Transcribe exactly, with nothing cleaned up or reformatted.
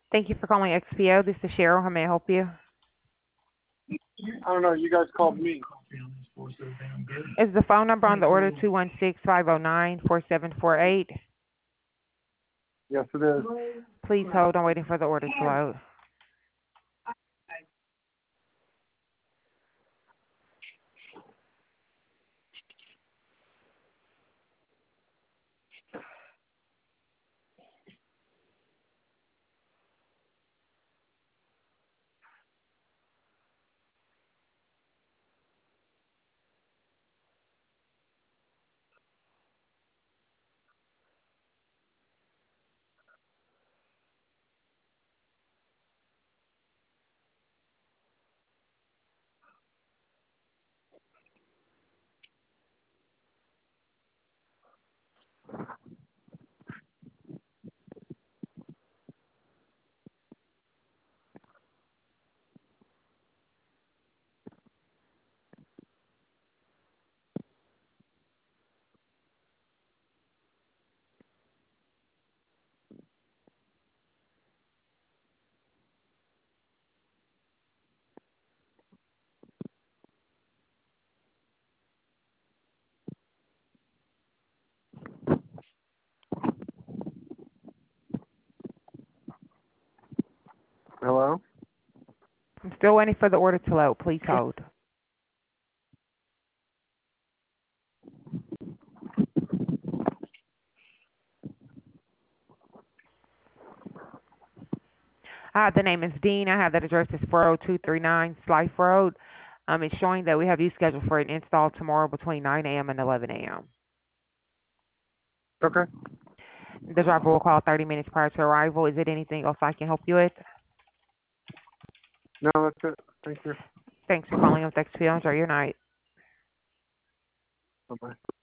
Thank you for calling X P O. This is Cheryl. How may I help you? I don't know. You guys called me. Is the phone number on the order two one six, five oh nine, four seven four eight? Yes, it is. Please hold. I'm waiting for the order to load. Hello? I'm still waiting for the order to load. Please hold. Uh, the name is Dean. I have that address is four oh two three nine Slife Road. Um, it's showing that we have you scheduled for an install tomorrow between nine a m and eleven a m Okay. The driver will call thirty minutes prior to arrival. Is it anything else I can help you with? No, that's it. Thank you. Thanks for calling up X P O. Enjoy your night. Bye-bye.